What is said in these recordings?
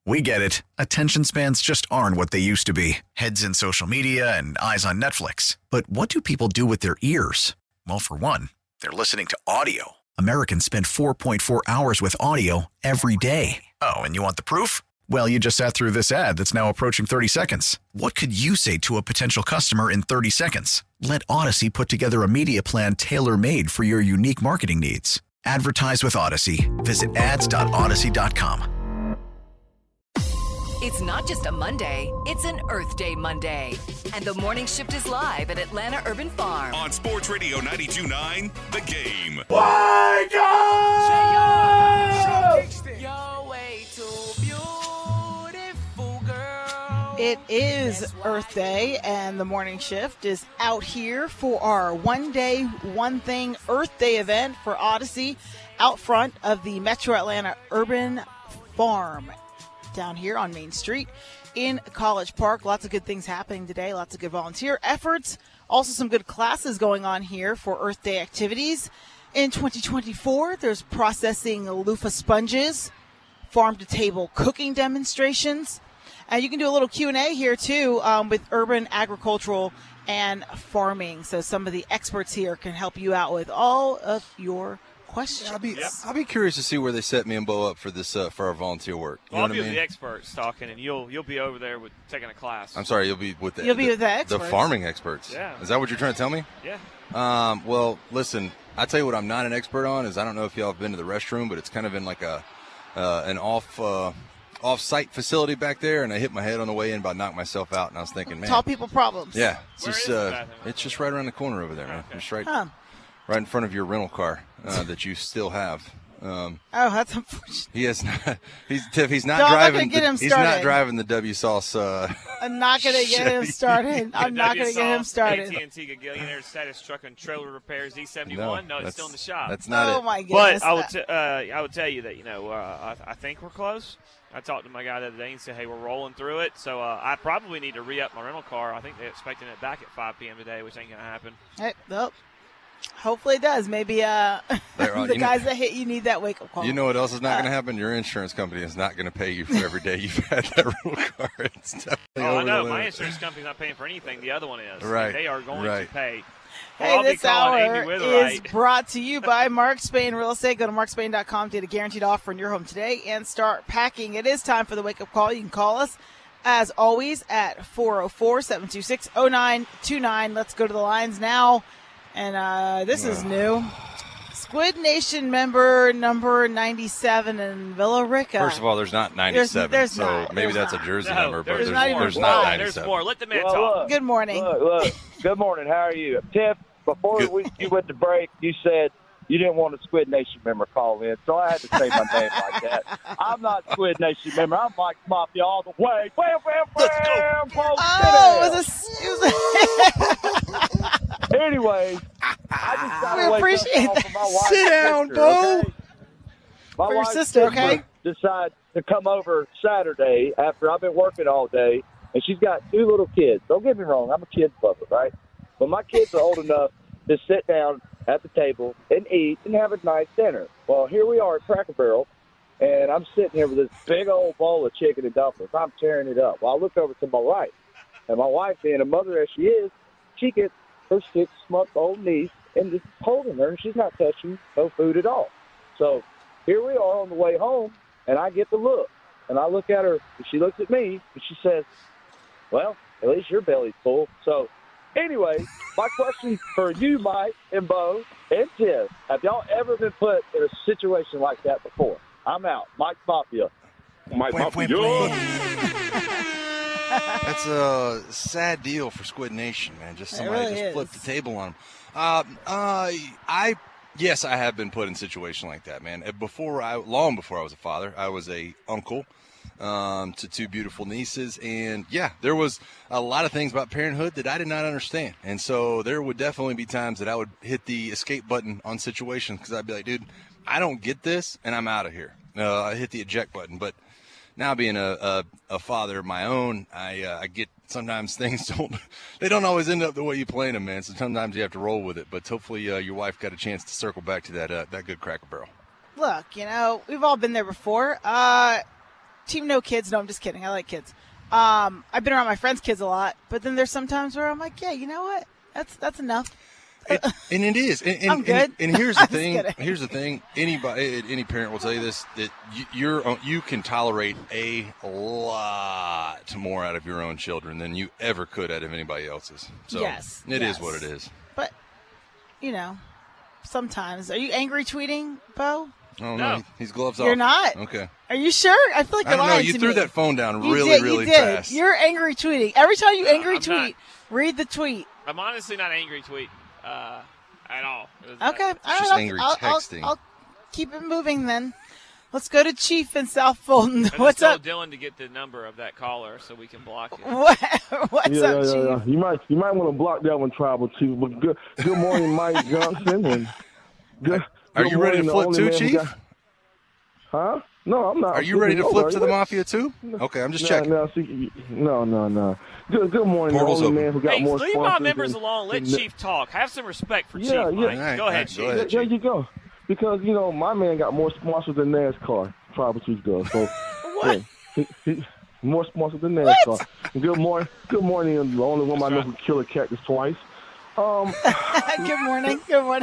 We get it. Attention spans just aren't what they used to be. Heads in social media and eyes on Netflix. But what do people do with their ears? Well, for one, they're listening to audio. Americans spend 4.4 hours with audio every day. Oh, and you want the proof? Well, you just sat through this ad that's now approaching 30 seconds. What could you say to a potential customer in 30 seconds? Let Odyssey put together a media plan tailor-made for your unique marketing needs. Advertise with Odyssey. Visit ads.odyssey.com. It's not just a Monday, it's an Earth Day Monday. And the morning shift is live at Atlanta Urban Farm. On Sports Radio 92.9, The Game. Wake up! You're way too beautiful, girl. It is Earth Day, and the morning shift is out here for our One Day, One Thing Earth Day event for Odyssey out front of the Metro Atlanta Urban Farm down here on Main Street in College Park. Lots of good things happening today, lots of good volunteer efforts, also some good classes going on here for Earth Day activities. In 2024, there's processing loofah sponges, farm-to-table cooking demonstrations, and you can do a little Q&A here too with urban agricultural and farming. So some of the experts here can help you out with all of your questions. I'll be curious to see where they set me and Bo up for this for our volunteer work. You know I'll what be I mean? with the experts talking, and you'll be over there with taking a class. I'm sorry, you'll be with the experts. The farming experts. Yeah. Is that what you're trying to tell me? Yeah. Well, listen, I tell you what I'm not an expert on is I don't know if y'all have been to the restroom, but it's kind of in like an off-site facility back there, and I hit my head on the way in, about knocked myself out, and I was thinking, man. Tall people problems. Yeah. Where It's just right around the corner over there, man. Okay. It's right in front of your rental car that you still have. That's unfortunate. He is not. He's not No, I'm not driving. gonna get him He's started. not driving the W Sauce. I'm not going to get him started. I'm not going to get him started. AT&T Gagillionaire status truck and trailer repairs E71. No, it's still in the shop. That's not it. Oh my goodness. But I would tell you that I think we're close. I talked to my guy the other day and said, hey, we're rolling through it. So I probably need to re-up my rental car. I think they're expecting it back at 5 p.m. today, which ain't going to happen. Hey, well, hopefully it does. Maybe the guys that hit you need that wake-up call. You know what else is not going to happen? Your insurance company is not going to pay you for every day you've had that rental car. It's definitely I know. over the My limit. insurance company's not paying for anything. The other one is. Right. They are going to pay. Hey, I'll be this calling hour Amy is Witherite. brought to you by Mark Spain Real Estate. Go to markspain.com to get a guaranteed offer in your home today and start packing. It is time for the wake-up call. You can call us, as always, at 404-726-0929. Let's go to the lines now. And this is new. Squid Nation member number 97 in Villa Rica. First of all, there's not 97, There's so not. maybe There's that's not. a jersey No, number, but there's not even there's one. not There's 97. more. Let the man Well, talk. look, Good morning. Look. Good morning. How are you? Tiff, before Good. you went to break, you said you didn't want a Squid Nation member call in, so I had to say my name like that. I'm not a Squid Nation member. I'm Mike Mafia all the way. Wham, wham, wham. Oh, it was Anyway, I just got We to appreciate wake up that. for my wife's Sit down, sister, Bo. okay? My For your wife's sister, okay? Decided to come over Saturday after I've been working all day, and she's got 2 little kids. Don't get me wrong, I'm a kid's lover, right? But my kids are old enough to sit down at the table and eat and have a nice dinner. Well, here we are at Cracker Barrel, and I'm sitting here with this big old bowl of chicken and dumplings. I'm tearing it up. Well, I look over to my right, and my wife, being a mother as she is, she gets her 6-month-old niece and just holding her, and she's not touching no food at all. So here we are on the way home, and I get the look. And I look at her, and she looks at me, and she says, well, at least your belly's full. So anyway, my question for you, Mike and Bo and Tiff, have y'all ever been put in a situation like that before? I'm out. Mike Mafia. Mike Mafia. That's a sad deal for Squid Nation, man. Just somebody really is. flipped the table on them. Yes, I have been put in a situation like that, man. Long before I was a father, I was a uncle to 2 beautiful nieces, and yeah, there was a lot of things about parenthood that I did not understand, and so there would definitely be times that I would hit the escape button on situations because I'd be like, dude, I don't get this, and I'm out of here. I hit the eject button, but now being a father of my own, I get sometimes things don't always end up the way you plan them, man. So sometimes you have to roll with it. But hopefully your wife got a chance to circle back to that good Cracker Barrel. Look, we've all been there before. team no kids. No, I'm just kidding. I like kids. I've been around my friends' kids a lot, but then there's some times where I'm like, yeah, you know what? That's enough. And it is. And, I'm good. And here's the I'm just thing. kidding. Here's the thing. Any parent will tell you this, that you can tolerate a lot more out of your own children than you ever could out of anybody else's. So Yes, it yes. is what it is. But, sometimes. Are you angry tweeting, Bo? Oh, No. no. He's gloves off. You're not? Okay. Are you sure? I feel like I you're don't know. lying You to threw me. that phone down You really, did, really you did. fast. You're angry tweeting. Every time you angry I'm tweet, read the tweet. I'm honestly not angry tweet at all. Okay. All right, just angry I'll texting. I'll keep it moving then. Let's go to Chief in South Fulton. I What's just up? told Dylan to get the number of that caller so we can block it. What's up, Chief? Yeah. You might want to block that one, Tribal Chief. But good morning, Mike Johnson. And Are you ready to flip too, Chief? Huh? No, I'm not. Are you ready to flip to the Mafia too? Okay, I'm just checking. No. Good morning, Portal's the only open. man who got Hey, more leave my sponsors members than- alone. Let than- Chief talk. Have some respect for Yeah, Chief, yeah. Mike. All right, Go ahead, Chief. go ahead. There you go. Because, my man got more sponsors than NASCAR, Tribal Chief does. So, What? yeah, he more sponsors than NASCAR. Good morning. Good morning. The only one I know who killed a cactus twice. Good morning.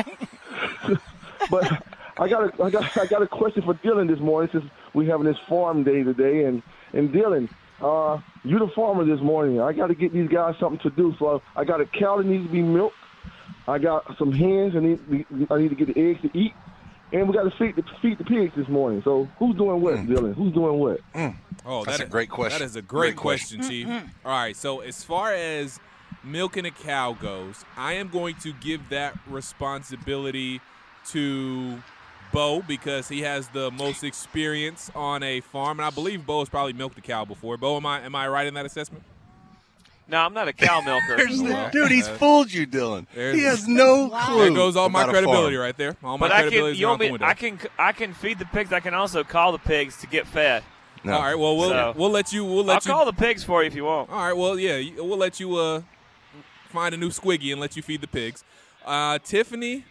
But I got a question for Dylan this morning since we're having this farm day today. And Dylan, you the farmer this morning. I got to get these guys something to do. So I got a cow that needs to be milked. I got some hens I need to get the eggs to eat. And we got to feed the pigs this morning. So who's doing what, Dylan? Who's doing what? Oh, That's a great question. That is a great Great question. Chief. All right, so as far as milking a cow goes, I am going to give that responsibility to Bo because he has the most experience on a farm, and I believe Bo has probably milked a cow before. Bo, am I right in that assessment? No, I'm not a cow milker. Dude, he's fooled you, Dylan. There's- He has no clue. There goes all my about a credibility farm. right there. All my But I credibility is out the window. I can feed the pigs. I can also call the pigs to get fed. No. All right, well we'll let you I'll call the pigs for you if you want. All right, well yeah, we'll let you find a new squiggy and let you feed the pigs. Tiffany,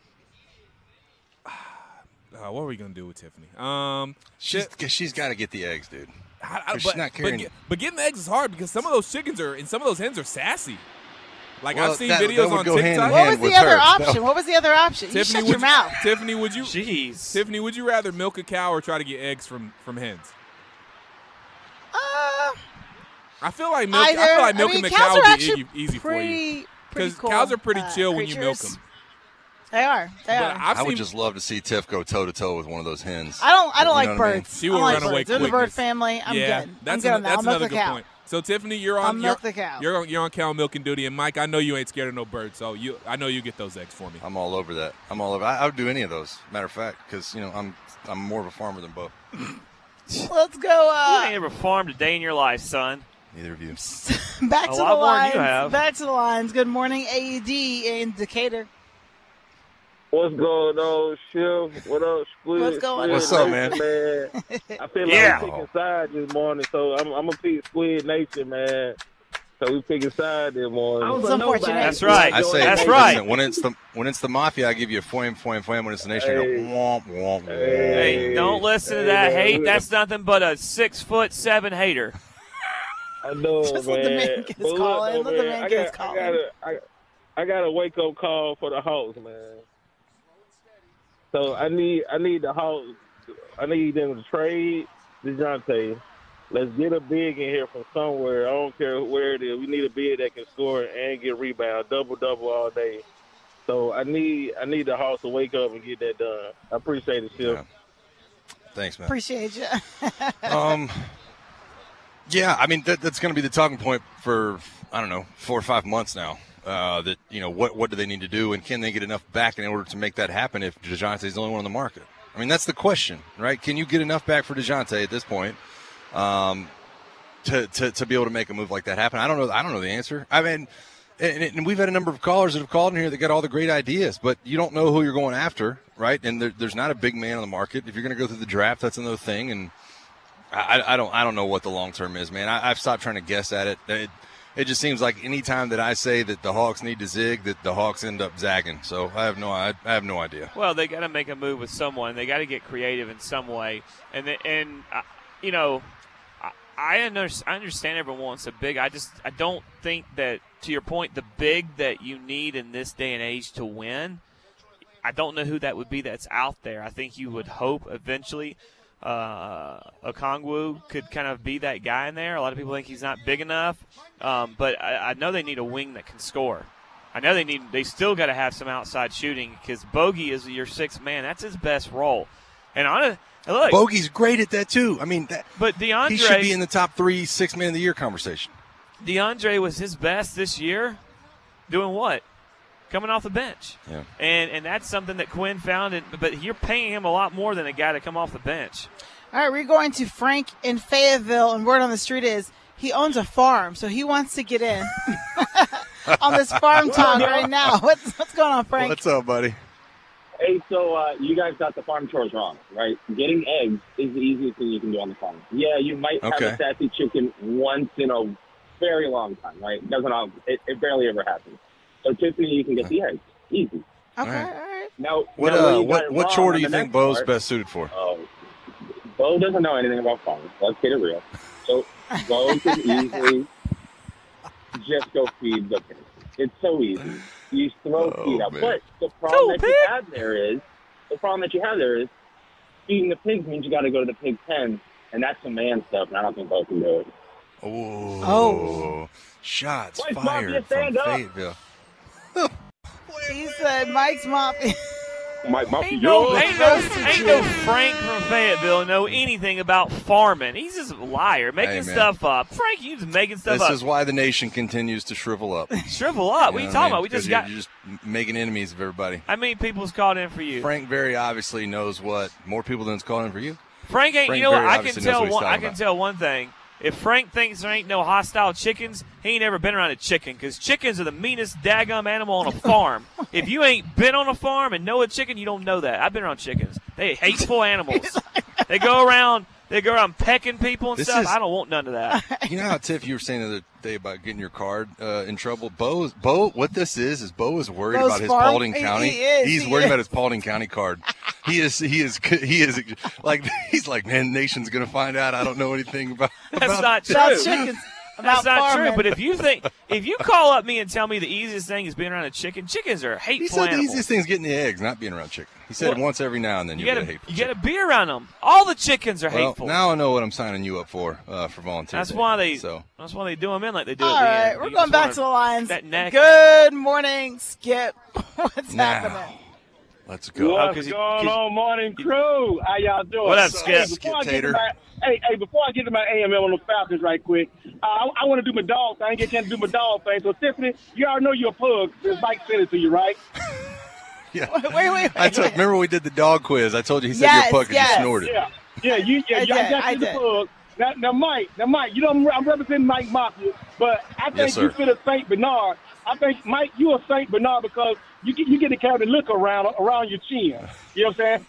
what are we gonna do with Tiffany? She's got to get the eggs, dude. But, she's not carrying but getting the eggs is hard because some of those chickens and some of those hens are sassy. Like Well, I've seen that videos would on go hand in TikTok. What was hand with the other her. option? What was the other option? You shut your mouth. Tiffany, would you? Jeez. Tiffany, would you rather milk a cow or try to get eggs from hens? I feel like milking the cow would be easy for you because cool, cows are pretty chill when you milk creatures. them. They are. I would just love to see Tiff go toe to toe with one of those hens. I don't You know like what I mean? birds. She I will don't like run away birds. They're in the bird quickness. family. I'm Yeah, good. that's I'm good on that. that's I'll milk another the good cow. point. So Tiffany, you're I'll on milk the cow. You're on cow milking duty, and Mike, I know you ain't scared of no birds, so I know you get those eggs for me. I'm all over that. I would do any of those. Matter of fact, because I'm more of a farmer than Bo. Let's go. You ain't ever farmed a day in your life, son. Neither of you. Back A to the lot more than lines. you have. Back to the lines. Good morning, AED in Decatur. What's going on, Chef? What up, Squid? What's going What's on? up, man? I feel like Yeah. I'm picking sides this morning, so I'm gonna pick Squid Nation, man. So we picking sides this morning. It's unfortunate. That's right. I say, That's listen, right. When it's the mafia, I give you a foim. When it's the nation, I go Hey. womp womp. Hey, don't listen to that hate. That's nothing but a 6'7" hater. I know, Just man. let the man get his But call look, in. though, Let the man, man get his call in. I got a wake up call for the Hawks, man. So I need the Hawks. I need them to trade DeJounte. Let's get a big in here from somewhere. I don't care where it is. We need a big that can score and get rebound, double all day. So I need the Hawks to wake up and get that done. I appreciate it, Chef. Yeah. Thanks, man. Appreciate you. Yeah, I mean that's going to be the talking point for 4 or 5 months now. That what do they need to do, and can they get enough back in order to make that happen if DeJounte is the only one on the market? I mean, that's the question, right? Can you get enough back for DeJounte at this point to be able to make a move like that happen? I don't know the answer. I mean, and we've had a number of callers that have called in here that got all the great ideas, but you don't know who you're going after, right? And there's not a big man on the market. If you're going to go through the draft, that's another thing. And I don't know what the long term is, man. I've stopped trying to guess at it. It just seems like any time that I say that the Hawks need to zig, that the Hawks end up zagging. So I have no idea. Well, they got to make a move with someone. They got to get creative in some way. And I understand everyone wants a big. I don't think that, to your point, the big that you need in this day and age to win, I don't know who that would be that's out there. I think you would hope eventually Okongwu could kind of be that guy in there. A lot of people think he's not big enough, but I know they need a wing that can score. I know they still got to have some outside shooting because Bogey is your sixth man. That's his best role. And look, Bogey's great at that too. I mean, but DeAndre, he should be in the top 3 6 man of the year conversation. DeAndre was his best this year. Doing what? Coming off the bench. Yeah. And that's something that Quinn found. But you're paying him a lot more than a guy to come off the bench. All right, we're going to Frank in Fayetteville, and word on the street is he owns a farm, so he wants to get in on this farm talk right now. What's going on, Frank? What's up, buddy? Hey, so you guys got the farm chores wrong, right? Getting eggs is the easiest thing you can do on the farm. Yeah, you might have a sassy chicken once in a very long time, right? It barely ever happens. So Tiffany, you can get the eggs. Easy. Okay, all right. Now, what chore do you think Bo's best suited for? Bo doesn't know anything about farming. Let's get it real. So Bo can easily just go feed the pigs. It's so easy. You throw feed out. Man. But the problem that you have there is feeding the pigs means you got to go to the pig pen, and that's some man stuff, and I don't think Bo can do it. Oh. Shots fired from Fayetteville. He said Mike's mopping. Mike Mafia. Ain't no Frank from Fayetteville know anything about farming. He's just a liar, making stuff up. Frank, you just making stuff up. This is why the nation continues to shrivel up. Shrivel up? What are you talking about? You're just making enemies of everybody. How many people's called in for you? Frank very obviously knows what more people than's calling in for you. Frank ain't. You know what? I can tell one thing. If Frank thinks there ain't no hostile chickens, he ain't ever been around a chicken because chickens are the meanest daggum animal on a farm. If you ain't been on a farm and know a chicken, you don't know that. I've been around chickens. They hateful animals. They go around pecking people and stuff. I don't want none of that. You know how, Tiff, you were saying the other day about getting your card in trouble? Bo, what this is Bo is worried about his Paulding County. He's worried about his Paulding County card. He is like, he's like, man, the nation's going to find out I don't know anything about That's not true. That's not true. But if you call up me and tell me the easiest thing is being around a chicken, chickens are hateful He said animals. the easiest thing is getting the eggs, not being around chicken. He said once every now and then you get hateful. You got to be around them. All the chickens are hateful. Now I know what I'm signing you up for volunteer. That's why they do them in like they do. All at the right, end. we're going back to the lines. That neck. Good morning, Skip. What's happening? Let's go. What's going on, morning crew? How y'all doing? What up, Skip? Before I get to my AML on the Falcons right quick, I want to do my dog thing. I didn't get a chance to do my dog thing. So, Tiffany, you already know you're a pug. This Mike sent it to you, right? Yeah. Wait. Remember we did the dog quiz. I told you he said you're a pug because you snorted. I got the pug. Now, Mike, you know I'm representing Mike Mafia, but I think you fit a St. Bernard. I think, Mike, you a St. Bernard because you get to carry the look around your chin. You know what I'm saying?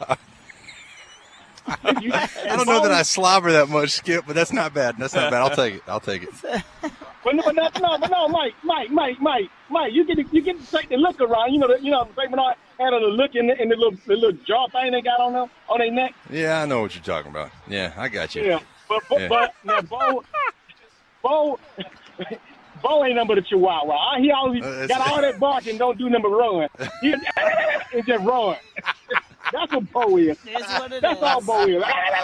I don't know that I slobber that much, Skip, but that's not bad. I'll take it. But no, Mike, you get to take the look around. You know, St. Bernard had a look in the little jaw thing they got on their neck. Yeah, I know what you're talking about. Yeah, I got you. Yeah, but now Bo ain't nothing but a chihuahua. He always got all that bark and don't do nothing but run. He just run. That's what Bo is. That's all Bo is.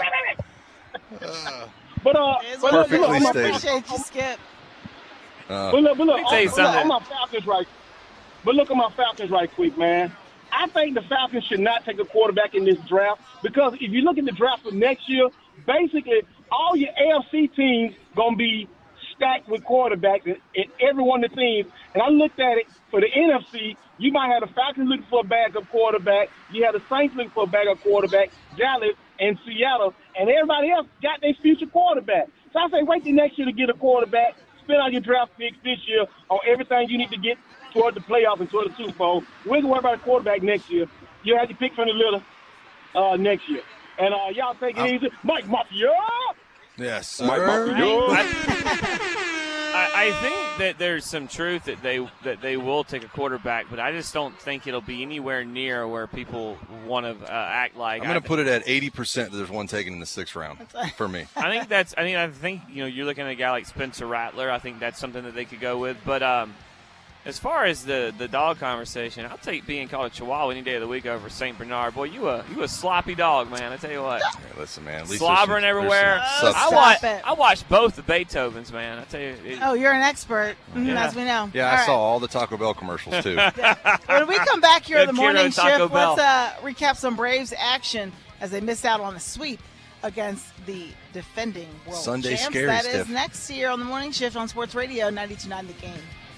Perfectly stated. Appreciate you, Skip. But look, let me tell you something. on my Falcons right. But look at my Falcons right quick, man. I think the Falcons should not take a quarterback in this draft because if you look at the draft for next year, basically all your AFC teams gonna be stacked with quarterbacks in every one of the teams. And I looked at it for the NFC. You might have the Falcons looking for a backup quarterback. You have the Saints looking for a backup quarterback. Dallas and Seattle, and everybody else got their future quarterback. So I say wait till next year to get a quarterback. Spend all your draft picks this year on everything you need to get toward the playoffs and toward the Super Bowl. We're gonna worry about a quarterback next year. You have to pick from the little next year. And y'all take it easy. Mike Mafia. Yes, sir. Mike Mafia. I think that there's some truth that they will take a quarterback, but I just don't think it'll be anywhere near where people want to act like. I'm going to put it at 80% that there's one taken in the 6th round for me. I think you're looking at a guy like Spencer Rattler. I think that's something that they could go with, but as far as the dog conversation, I'll take being called a Chihuahua any day of the week over St. Bernard. Boy, you a sloppy dog, man. I tell you what. Hey, listen, man. At least slobbering everywhere. I watched both the Beethovens, man. I tell you. You're an expert, as we know. Yeah, I saw all the Taco Bell commercials too. When we come back here in the morning shift, let's recap some Braves action as they missed out on a sweep against the defending world Sunday champs. Scary That Stiff. is next year on the morning shift on Sports Radio 92.9 The Game.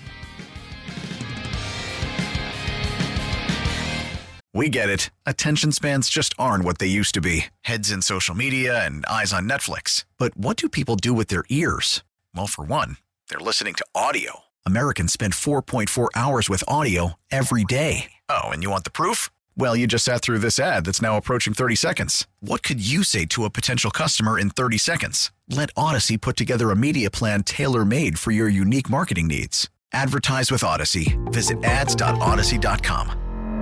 We get it. Attention spans just aren't what they used to be. Heads in social media and eyes on Netflix. But what do people do with their ears? Well, for one, they're listening to audio. Americans spend 4.4 hours with audio every day. Oh, and you want the proof? Well, you just sat through this ad that's now approaching 30 seconds. What could you say to a potential customer in 30 seconds? Let Odyssey put together a media plan tailor-made for your unique marketing needs. Advertise with Odyssey. Visit ads.odyssey.com.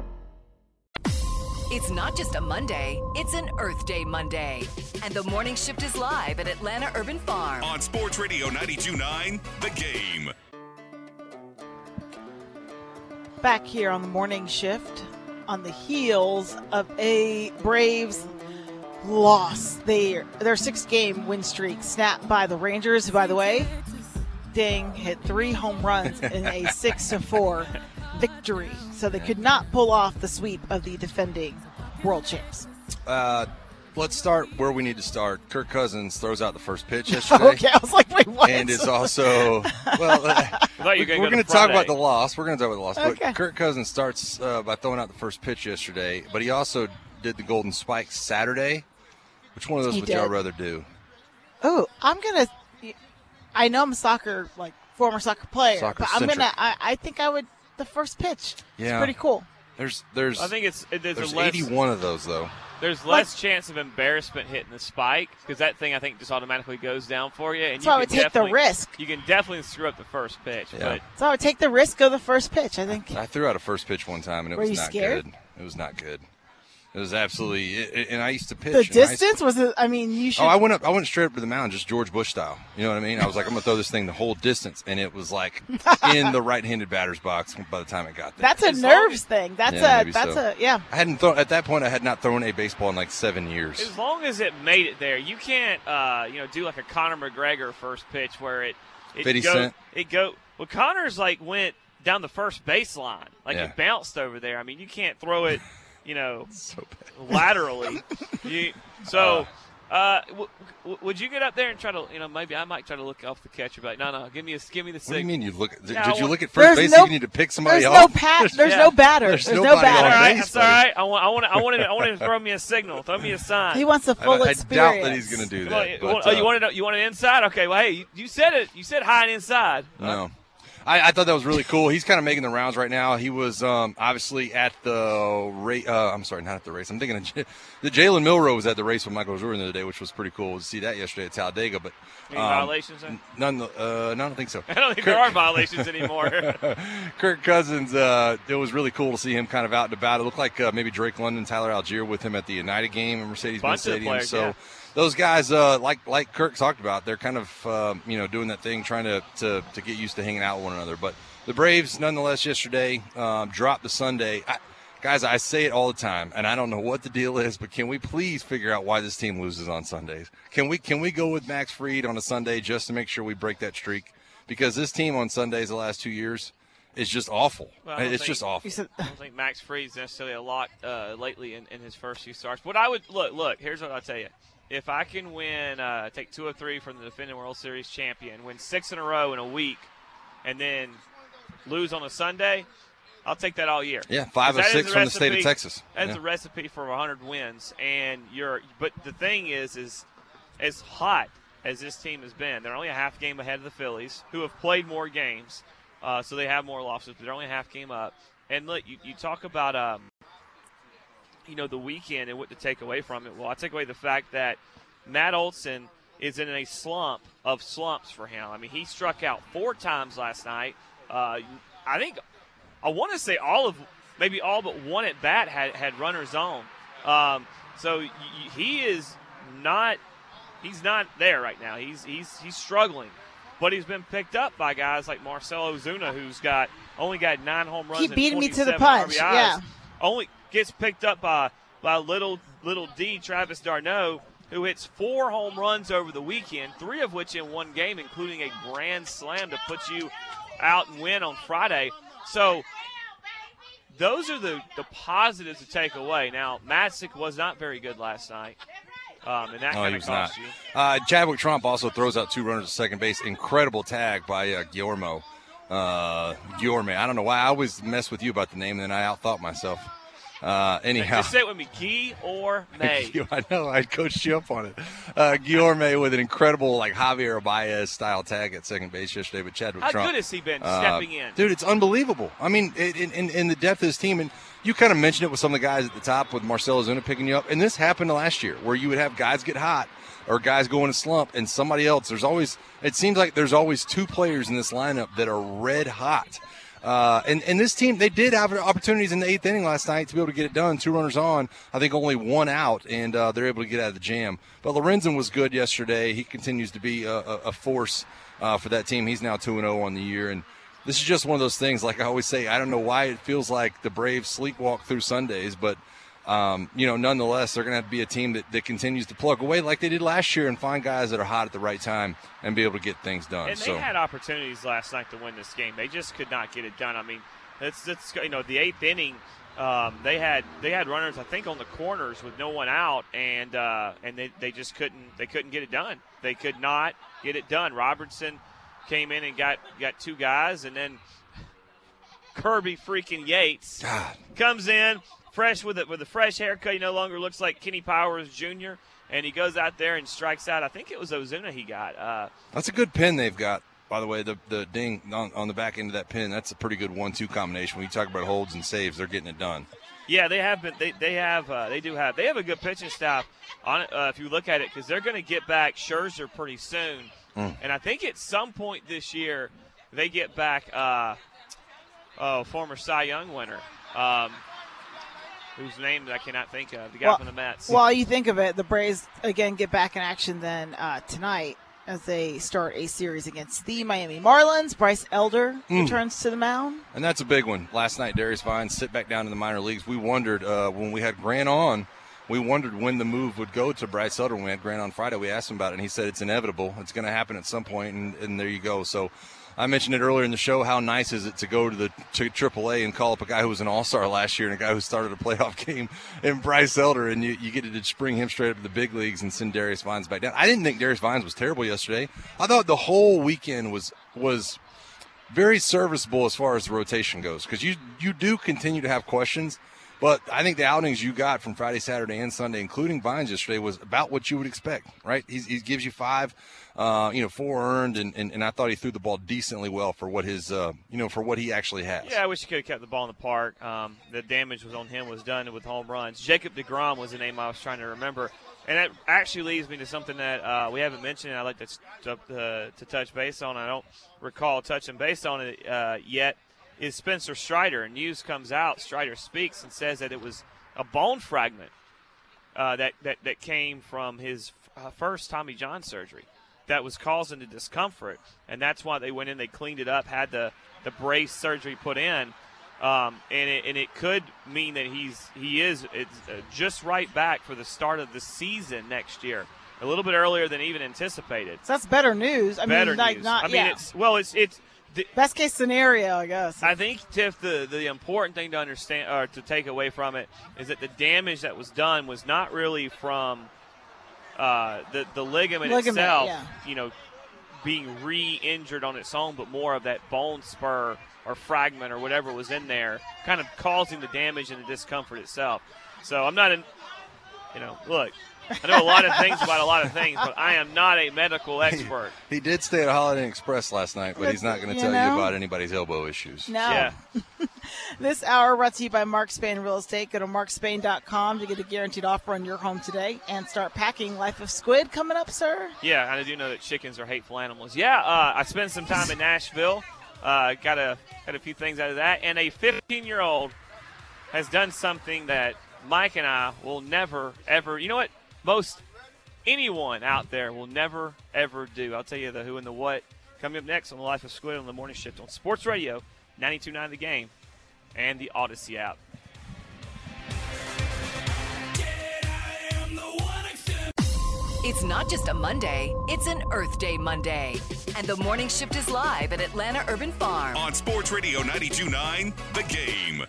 It's not just a Monday, it's an Earth Day Monday. And the morning shift is live at Atlanta Urban Farm. On Sports Radio 92.9, The Game. Back here on the morning shift on the heels of a Braves loss. Their 6-game win streak snapped by the Rangers, who, by the way, Ding hit 3 home runs in a 6-4 victory. So they could not pull off the sweep of the defending world champs. Let's start where we need to start. Kirk Cousins throws out the first pitch yesterday. Okay, I was like, wait, what? And it's also, we're going to talk about the loss. We're going to talk about the loss. Okay. But Kirk Cousins starts by throwing out the first pitch yesterday, but he also did the Golden Spike Saturday. Which one of those would y'all rather do? Oh, I know I'm a former soccer player, but I think I would. The first pitch. Yeah. It's pretty cool. There's I think there's 81 of those, though. There's less chance of embarrassment hitting the spike because that thing, I think, just automatically goes down for you. And so I would take the risk. You can definitely screw up the first pitch. Yeah. But so I would take the risk of the first pitch, I think. I threw out a first pitch one time, and it was not good. It was not good. It was absolutely, and I used to pitch. The distance was it? I mean, you should. Oh, I went straight up to the mound, just George Bush style. You know what I mean? I was like, I'm gonna throw this thing the whole distance, and it was like in the right-handed batter's box by the time it got there. That's a nerves thing. That's I hadn't thrown at that point. I had not thrown a baseball in like 7 years. As long as it made it there, you can't, do like a Conor McGregor first pitch where it 50 Cent. Well, Conor's went down the first baseline, it bounced over there. I mean, you can't throw it. So laterally. Would you get up there and try to, maybe I might try to look off the catcher, but no, give me the signal. What do you mean you look? Did you look at first base? You need to pick somebody off. There's no batter. There's no batter. That's all right. I wanted to throw me a signal. Throw me a sign. He wants the full experience. I doubt that he's going to do that. You want it inside? Okay. Well, hey, you said it. You said high and inside. No. I thought that was really cool. He's kind of making the rounds right now. He was obviously at the race. I'm sorry, not at the race. I'm thinking of the Jalen Milroe was at the race with Michael Jordan the other day, which was pretty cool to see that yesterday at Talladega. But any violations? None. No, I don't think so. I don't think there are violations anymore. Kirk Cousins. It was really cool to see him kind of out and about. It looked like maybe Drake London, Tyler Algier with him at the United game at Mercedes-Benz Stadium. Players, so. Yeah. Those guys, like Kirk talked about, they're kind of doing that thing, trying to get used to hanging out with one another. But the Braves, nonetheless, yesterday dropped the Sunday. Guys, I say it all the time, and I don't know what the deal is, but can we please figure out why this team loses on Sundays? Can we go with Max Fried on a Sunday just to make sure we break that streak? Because this team on Sundays the last 2 years is just awful. Well, it's just awful. I don't think Max Fried's necessarily a lot lately in his first few starts. What I would look. Here's what I'll tell you. If I can win, take 2 of 3 from the defending World Series champion, win 6 in a row in a week, and then lose on a Sunday, I'll take that all year. Yeah, 5 of 6 from the state of Texas. That's a recipe for 100 wins. But the thing is as hot as this team has been, they're only a half game ahead of the Phillies, who have played more games, so they have more losses, but they're only a half game up. And look, you talk about the weekend and what to take away from it. Well, I take away the fact that Matt Olson is in a slump of slumps for him. I mean, he struck out 4 times last night. I want to say maybe all but one at bat had runners on. So he is not. He's not there right now. He's struggling, but he's been picked up by guys like Marcell Ozuna, who's only got 9 home runs. He beat me to the 27 punch. RBIs. Yeah, only gets picked up by little D, Travis d'Arnaud, who hits 4 home runs over the weekend, 3 of which in one game, including a grand slam to put you out and win on Friday. So those are the positives to take away. Now, Matzik was not very good last night. And that kind of cost you. Chadwick Trump also throws out 2 runners at second base. Incredible tag by Guillermo. Guillermo. I don't know why I always mess with you about the name, and then I outthought myself. Anyhow. Just say it with me, Guy or May. I know. I coached you up on it. Guillermo with an incredible, Javier Baez-style tag at second base yesterday with Chadwick Trump. How good has he been stepping in? Dude, it's unbelievable. I mean, in the depth of his team, and you kind of mentioned it with some of the guys at the top with Marcell Ozuna picking you up, and this happened last year where you would have guys get hot or guys go in a slump, and somebody else. It seems like there's always 2 players in this lineup that are red hot. And this team, they did have opportunities in the 8th inning last night to be able to get it done. 2 runners on, I think only 1 out, and they're able to get out of the jam. But Lorenzen was good yesterday. He continues to be a force for that team. He's now 2-0 on the year, and this is just one of those things, like I always say, I don't know why it feels like the Braves sleepwalk through Sundays, but nonetheless, they're going to have to be a team that continues to plug away like they did last year and find guys that are hot at the right time and be able to get things done. And they had opportunities last night to win this game. They just could not get it done. I mean, it's the 8th inning, they had runners, I think, on the corners with no one out, and they just couldn't get it done. They could not get it done. Robertson came in and got 2 guys, and then Kirby freaking Yates comes in fresh with a fresh haircut. He no longer looks like Kenny Powers Jr., and he goes out there and strikes out. I think it was Ozuna he got. That's a good pin they've got, by the way. The ding on the back end of that pin, that's a pretty good 1-2 combination. When you talk about holds and saves, they're getting it done. Yeah, they have been. They have a good pitching staff on it. If you look at it, because they're going to get back Scherzer pretty soon, and I think at some point this year they get back former Cy Young winner. Whose name I cannot think of, the guy from the Mets. While you think of it, the Braves, again, get back in action then tonight as they start a series against the Miami Marlins. Bryce Elder returns to the mound. And that's a big one. Last night, Darius Vines sit back down in the minor leagues. We wondered when we had Grant on, we wondered when the move would go to Bryce Elder. When we had Grant on Friday, we asked him about it, and he said it's inevitable. It's going to happen at some point, and there you go. So I mentioned it earlier in the show. How nice is it to go to AAA and call up a guy who was an all-star last year and a guy who started a playoff game in Bryce Elder, and you get to just bring him straight up to the big leagues and send Darius Vines back down. I didn't think Darius Vines was terrible yesterday. I thought the whole weekend was very serviceable as far as the rotation goes, because you do continue to have questions. But I think the outings you got from Friday, Saturday, and Sunday, including Vines yesterday, was about what you would expect, right? He gives you 5, 4 earned, and I thought he threw the ball decently well for what his, for what he actually has. Yeah, I wish he could have kept the ball in the park. The damage was on him was done with home runs. Jacob deGrom was the name I was trying to remember, and that actually leads me to something that we haven't mentioned. And I'd like to touch base on. I don't recall touching base on it yet. Is Spencer Strider, and news comes out. Strider speaks and says that it was a bone fragment that came from his first Tommy John surgery that was causing the discomfort, and that's why they went in, they cleaned it up, had the brace surgery put in, and it could mean that he is just right back for the start of the season next year, a little bit earlier than even anticipated. So that's better news. It's best case scenario, I guess. I think, Tiff, the important thing to understand or to take away from it is that the damage that was done was not really from the ligament itself, being re-injured on its own, but more of that bone spur or fragment or whatever was in there, kind of causing the damage and the discomfort itself. So I'm not look. I know a lot of things about a lot of things, but I am not a medical expert. He did stay at Holiday Inn Express last night, but he's not going to tell you about anybody's elbow issues. No. Yeah. This hour brought to you by Mark Spain Real Estate. Go to markspain.com to get a guaranteed offer on your home today and start packing. Life of Squid coming up, sir. Yeah, I do know that chickens are hateful animals. Yeah, I spent some time in Nashville. Got a few things out of that. And a 15-year-old has done something that Mike and I will never, ever – you know what? Anyone out there will never, ever do. I'll tell you the who and the what. Coming up next on the Life of Squid on the Morning Shift on Sports Radio, 92.9 The Game, and the Odyssey app. It's not just a Monday, it's an Earth Day Monday. And the Morning Shift is live at Atlanta Urban Farm. On Sports Radio 92.9 The Game.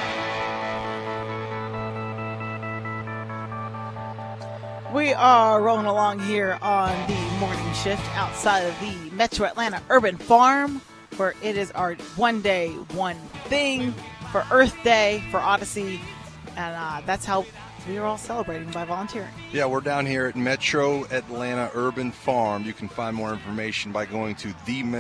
We are rolling along here on the Morning Shift outside of the Metro Atlanta Urban Farm, where it is our one day, one thing for Earth Day for Odyssey. And that's how we are all celebrating by volunteering. Yeah, we're down here at Metro Atlanta Urban Farm. You can find more information by going to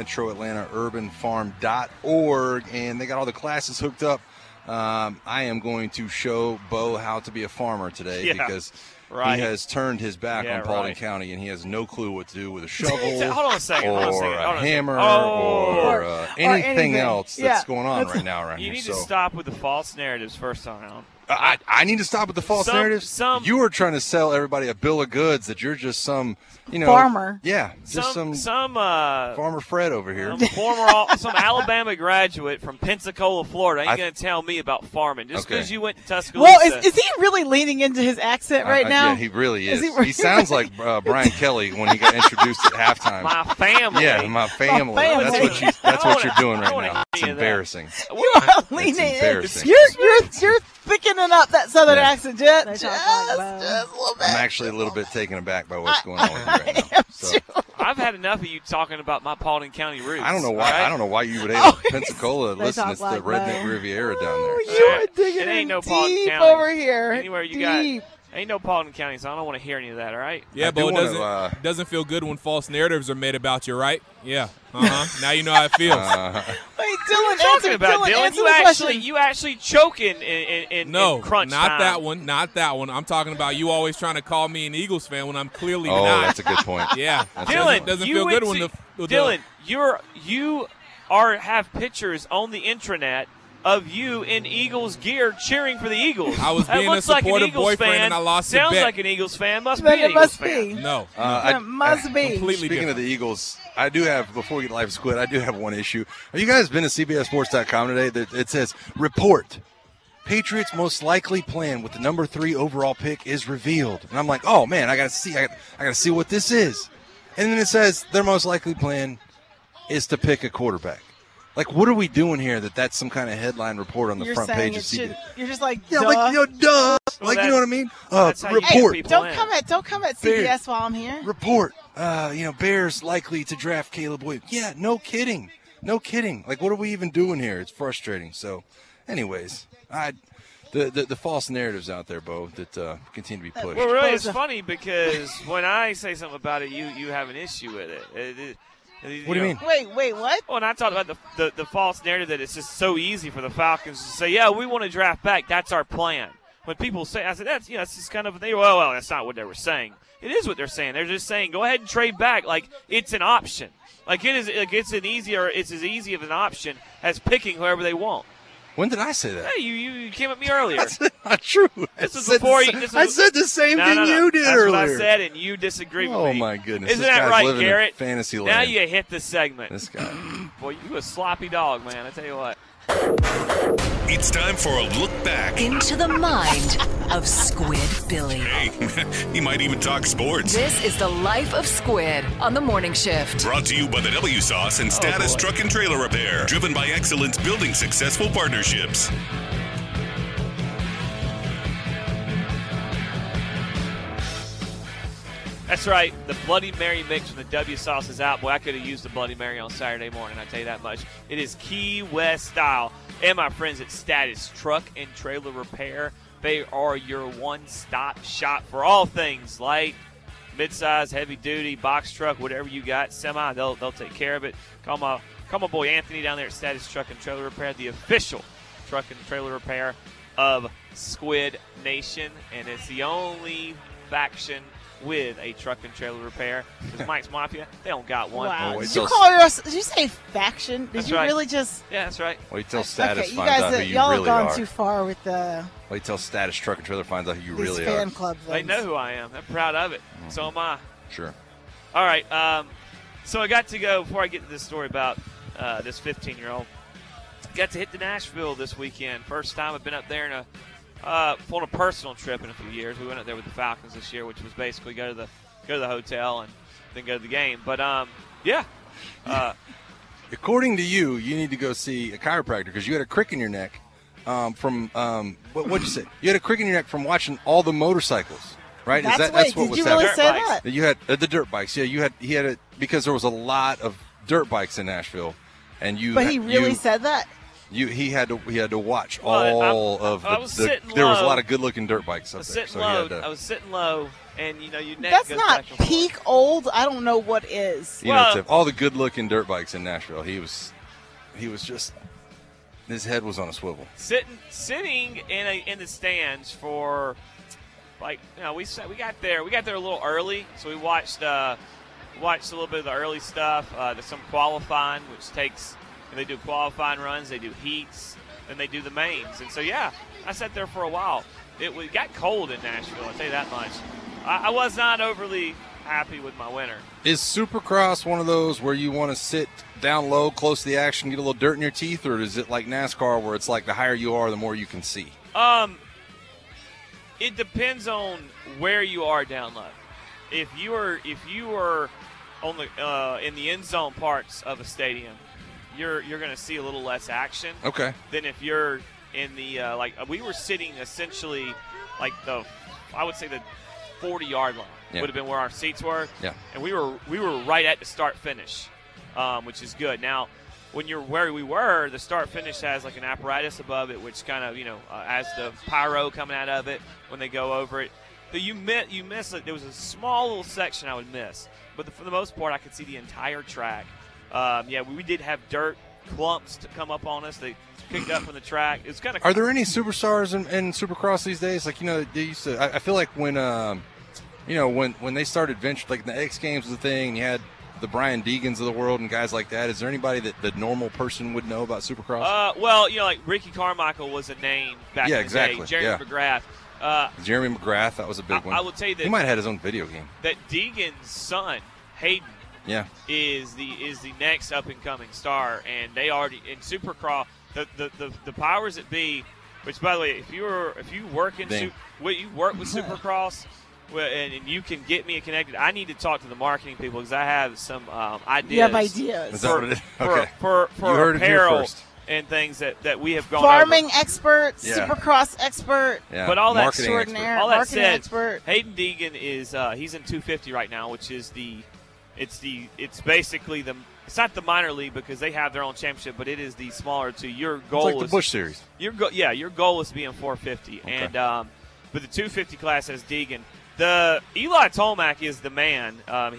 themetroatlantaurbanfarm.org, and they got all the classes hooked up. I am going to show Bo how to be a farmer today because he has turned his back on Paulding County, and he has no clue what to do with a shovel hold on a second. or a hammer or anything else that's going on right now around here. You need to stop with the false narratives first time around. I need to stop with the false narratives. You are trying to sell everybody a bill of goods that you're just some, farmer. Yeah, just some Farmer Fred over here. Some Alabama graduate from Pensacola, Florida ain't going to tell me about farming just because you went to Tuscaloosa. Well, is he really leaning into his accent right now? Yeah, he really is. He sounds like Brian Kelly when he got introduced at halftime. My family. Yeah, my family. That's what you're doing right now. It's embarrassing. You are leaning in. You're picking up that southern accent just a little bit. I'm actually a little bit taken aback by what's going on with you right now. So. I've had enough of you talking about my Paulding County roots. I don't know why. Right? I don't know why you would hate Pensacola. Listen, it's the Redneck Riviera down there. You're digging ain't no deep County. over here. Anywhere you got. Ain't no Paulding County, so I don't want to hear any of that, all right? Yeah, but it doesn't feel good when false narratives are made about you, right? Yeah. Now you know how it feels. Wait, Dylan, you actually choking in crunch not time. Not that one. I'm talking about you always trying to call me an Eagles fan when I'm clearly not. That's a good point. Yeah. Dylan, doesn't feel good when you have pictures on the intranet of you in Eagles gear cheering for the Eagles. I was being a supportive boyfriend and I lost the bet. Sounds like an Eagles fan. Must be an Eagles fan. No. It must be. Completely Speaking different. of the Eagles, I do have, before we get Life Squid, I do have one issue. Have you guys been to CBSSports.com today? It says, report. Patriots' most likely plan with the number 3 overall pick is revealed. And I'm like, oh, man, I got to see what this is. And then it says their most likely plan is to pick a quarterback. Like, what are we doing here that's some kind of headline report on the front page of CBS? You're just like, duh. Yeah, like, duh. Well, you know what I mean? Report. Hey, don't come at CBS while I'm here. Report. Bears likely to draft Caleb Williams. Yeah, no kidding. Like, what are we even doing here? It's frustrating. So, anyways, the false narratives out there, Bo, that continue to be pushed. Well, really, it's funny because when I say something about it, you have an issue with it. What do you mean? Wait, what? Well, and I talked about the false narrative that it's just so easy for the Falcons to say, yeah, we want to draft back. That's our plan. When people say, I said, that's just kind of, well, that's not what they were saying. It is what they're saying. They're just saying, go ahead and trade back. Like, it's an option. Like, it's as easy of an option as picking whoever they want. When did I say that? Hey, you came at me earlier. That's not true. I said the same thing you did earlier. That's what I said, and you disagree with me. Oh, my goodness. Isn't that right, Garrett? Fantasy land. Now you hit the segment. This guy. Boy, you a sloppy dog, man. I tell you what. It's time for a look back into the mind of Squid Billy. Hey, he might even talk sports. This is the Life of Squid on the Morning Shift. Brought to you by the W Sauce and Status Truck and Trailer Repair. Driven by excellence, building successful partnerships. That's right. The Bloody Mary mix from the W Sauce is out. Boy, I could have used the Bloody Mary on Saturday morning, I tell you that much. It is Key West style. And my friends at Status Truck and Trailer Repair, they are your one-stop shop for all things light, midsize, heavy-duty, box truck, whatever you got, semi, they'll take care of it. Call my boy Anthony down there at Status Truck and Trailer Repair, the official truck and trailer repair of Squid Nation, and it's the only faction with a truck and trailer repair. Because Mike's Mafia, they don't got one. Wow. Did you say faction? Did you really just? Yeah, that's right. Wait till Status okay, finds out who you y'all really have gone are. Too far with the. Wait till Status Truck and Trailer finds out who you really fan are. Club They know who I am. They're proud of it. Mm-hmm. So am I. Sure. All right. So I got to go, before I get to this story about this 15-year-old, got to hit to Nashville this weekend. First time I've been up there on a personal trip in a few years. We went up there with the Falcons this year, which was basically go to the hotel and then go to the game. But, yeah. According to you, you need to go see a chiropractor because you had a crick in your neck what'd you say? You had a crick in your neck from watching all the motorcycles, right? That's what was you happening? really say that? You had the dirt bikes. Yeah, he had it because there was a lot of dirt bikes in Nashville, and But he really said that? He had to watch all of the there was a lot of good-looking dirt bikes up there. I was sitting low, and your neck That's goes not back and peak old. I don't know what is. Tiff, all the good-looking dirt bikes in Nashville. He was just his head was on a swivel. Sitting in the stands for we got there a little early, so we watched a little bit of the early stuff. There's some qualifying, which takes. And they do qualifying runs, they do heats, then they do the mains. And so, yeah, I sat there for a while. It got cold in Nashville, I'll tell you that much. I was not overly happy with my winter. Is Supercross one of those where you want to sit down low, close to the action, get a little dirt in your teeth, or is it like NASCAR where it's like the higher you are, the more you can see? It depends on where you are down low. If you are on the in the end zone parts of a stadium, you're going to see a little less action. Okay. Than if you're in the we were sitting essentially like I would say the 40-yard line would have been where our seats were. Yeah. And we were right at the start finish, which is good. Now, when you're where we were, the start finish has like an apparatus above it, which kind of has the pyro coming out of it when they go over it. So you miss it. There was a small little section I would miss, but for the most part, I could see the entire track. We did have dirt clumps to come up on us. They picked up from the track. It was kind of. Are there any superstars in Supercross these days? Like they used to. I feel like when when they started venture, like the X Games was a thing, and you had the Brian Degans of the world and guys like that. Is there anybody that the normal person would know about Supercross? Like Ricky Carmichael was a name back in the day. Jeremy McGrath. Jeremy McGrath, that was a big one. I will tell you that he might have had his own video game. That Deegan's son, Hayden. Yeah, is the next up and coming star, and they already in Supercross the powers that be. Which, by the way, if you work with Supercross, and you can get me connected, I need to talk to the marketing people because I have some ideas. You have ideas for apparel and things that we have gone farming over. Expert, Supercross expert, but all that extraordinaire. All that marketing said, expert. Hayden Deegan is he's in 250 right now, which is it's basically it's not the minor league because they have their own championship, but it is the smaller two. Your goal it's like the Busch Series. Your goal is to be in 450, okay. and but the 250 class has Deegan. The Eli Tomac is the man.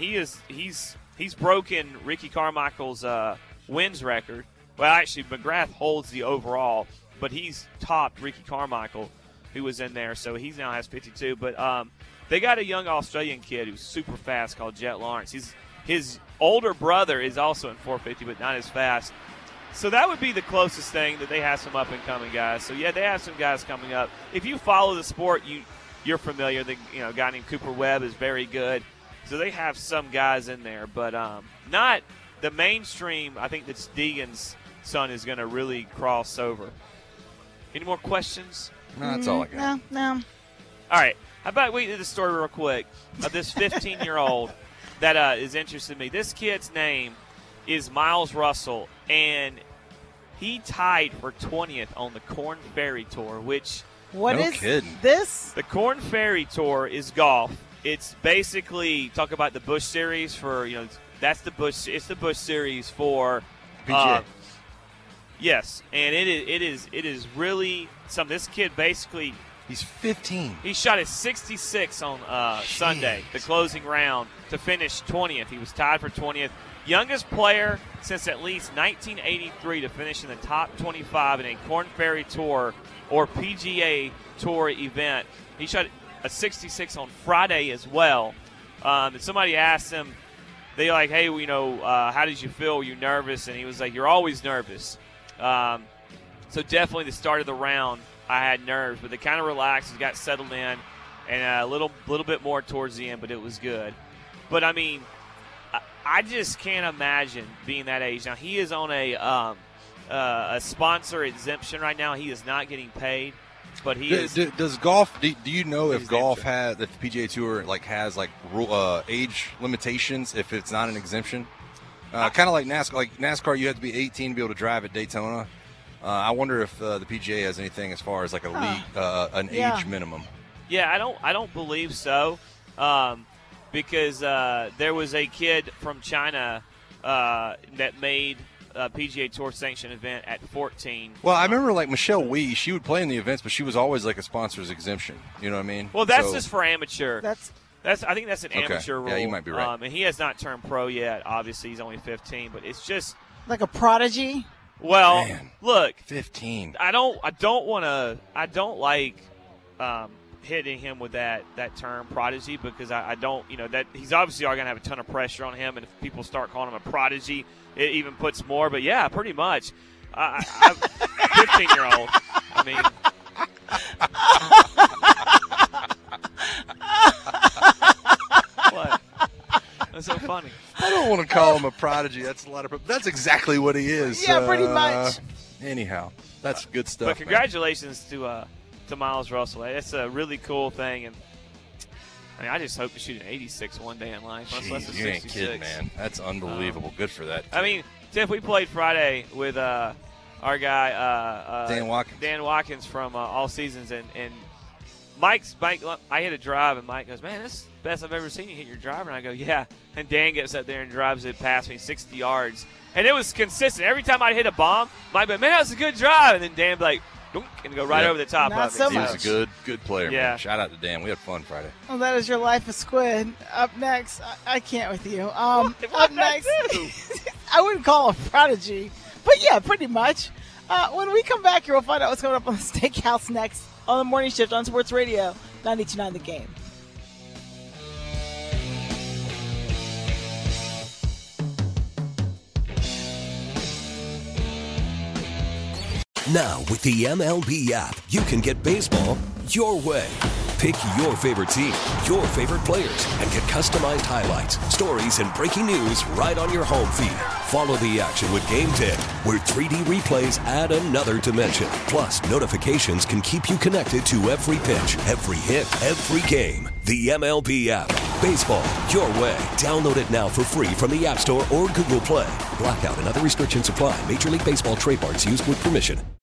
He's broken Ricky Carmichael's wins record. Well, actually, McGrath holds the overall, but he's topped Ricky Carmichael, who was in there, so he now has 52. But they got a young Australian kid who's super fast called Jet Lawrence. His older brother is also in 450, but not as fast. So that would be the closest thing that they have some up-and-coming guys. So, yeah, they have some guys coming up. If you follow the sport, you're familiar. A guy named Cooper Webb is very good. So they have some guys in there, but not the mainstream. I think that Deegan's son is going to really cross over. Any more questions? No, that's all I got. No. All right. How about we do the story real quick of this 15-year-old that is interested in me. This kid's name is Miles Russell, and he tied for 20th on the Korn Ferry Tour, which – What no is kidding. this? The Korn Ferry Tour is golf. It's basically talk about the Busch Series for that's the Busch. It's the Busch Series for PGA. Yes, and it is really something. This kid basically he's 15. He shot his 66 on Sunday, the closing round, to finish 20th. He was tied for 20th. youngest player since at least 1983 to finish in the top 25 in a Korn Ferry Tour or PGA Tour event. He shot a 66 on Friday as well. And somebody asked him, they're like, hey, how did you feel? Were you nervous? And he was like, you're always nervous. So definitely the start of the round, I had nerves, but they kind of relaxed and got settled in, and a little bit more towards the end, but it was good. But, I mean, I just can't imagine being that age. Now, he is on a sponsor exemption right now. He is not getting paid. But he is. Does golf? Do you know if golf has, if the PGA Tour has age limitations if it's not an exemption? Kind of like NASCAR. Like NASCAR, you have to be 18 to be able to drive at Daytona. I wonder if the PGA has anything as far as like an age minimum. Yeah, I don't believe so, because there was a kid from China that made a PGA Tour sanctioned event at 14. Well, I remember like Michelle Wee, she would play in the events, but she was always like a sponsor's exemption. You know what I mean? Well, that's just for amateur. I think that's an amateur rule. Yeah, you might be right. And he has not turned pro yet. Obviously, he's only 15, but it's just like a prodigy. Well, look, 15. I don't like hitting him with that term prodigy, because I don't, that he's obviously going to have a ton of pressure on him, and if people start calling him a prodigy, it even puts more. But yeah, pretty much. I'm 15-year-old. I mean. What? That's so funny. I don't want to call him a prodigy. That's a lot of. That's exactly what he is. Yeah, pretty much. Anyhow, that's good stuff. But congratulations to Miles Russell. It's a really cool thing, and I mean, I just hope to shoot an 86 one day in life. Jeez, you ain't kidding, man. That's unbelievable. Good for that kid. I mean, Tiff, we played Friday with our guy Dan Watkins. Dan Watkins from All Seasons, and Mike, I hit a drive, and Mike goes, man, this is the best I've ever seen you hit your driver. And I go, yeah. And Dan gets up there and drives it past me 60 yards. And it was consistent. Every time I hit a bomb, Mike would be, man, that was a good drive. And then Dan would be like, dunk, and go right over the top Not of it. so He was a good player, Yeah. man. Shout out to Dan. We had fun Friday. Well, that is your life of Squid. Up next, I can't with you. Up next, I wouldn't call a prodigy, but yeah, pretty much. When we come back here, we'll find out what's going up on the Steakhouse next on the Morning Shift on Sports Radio 92.9 The Game. Now, with the MLB app, you can get baseball your way. Pick your favorite team, your favorite players, and get customized highlights, stories, and breaking news right on your home feed. Follow the action with Game 10, where 3D replays add another dimension. Plus, notifications can keep you connected to every pitch, every hit, every game. The MLB app. Baseball your way. Download it now for free from the App Store or Google Play. Blackout and other restrictions apply. Major League Baseball trademarks used with permission.